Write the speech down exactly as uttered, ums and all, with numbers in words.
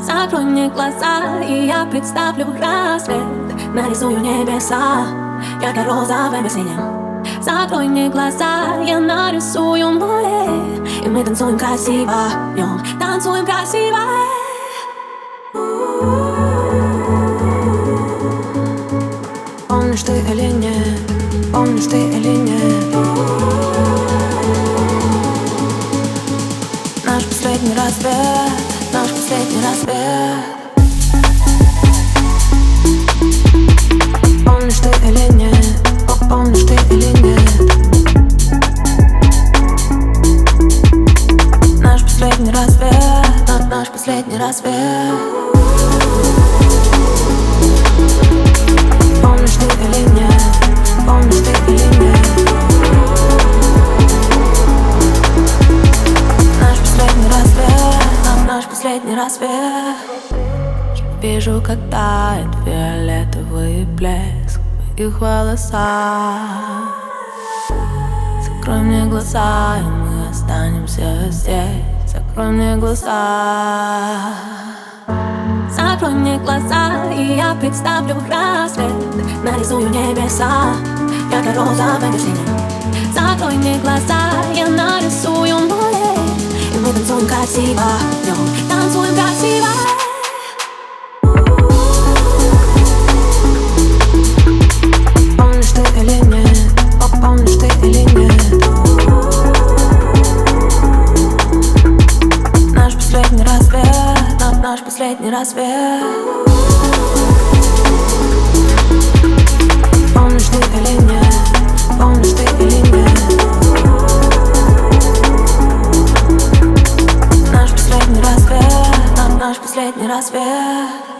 Закрой мне глаза, и я представлю рассвет. Нарисую небеса ярко-розовым синим. Закрой мне глаза, я нарисую море. И мы танцуем красиво, днем танцуем красиво. Помнишь ты или нет? Помнишь ты или нет? Наш последний рассвет, наш последний рассвет. Помнишь ты или нет? О, помнишь ты или нет? Наш последний рассвет, наш, наш последний рассвет. Помнишь ты или нет? Помнишь ты или нет? Наш последний рассвет, наш последний рассвет. Я вижу, как тает фиолетовый блеск в их волосах. Закрой мне глаза, и мы останемся здесь. Закрой мне глаза. Закрой мне глаза, и я представлю рассвет. Нарисую небеса ярко-розовым синим. Закрой мне глаза, я нарисую море. И мы танцуем красиво, днем танцуем красиво. Помнишь ты или нет? О, помнишь ты или нет? Наш последний рассвет, наш, наш последний рассвет. Помнишь ты или нет? Помнишь ты или нет? Наш последний рассвет, наш, наш последний рассвет.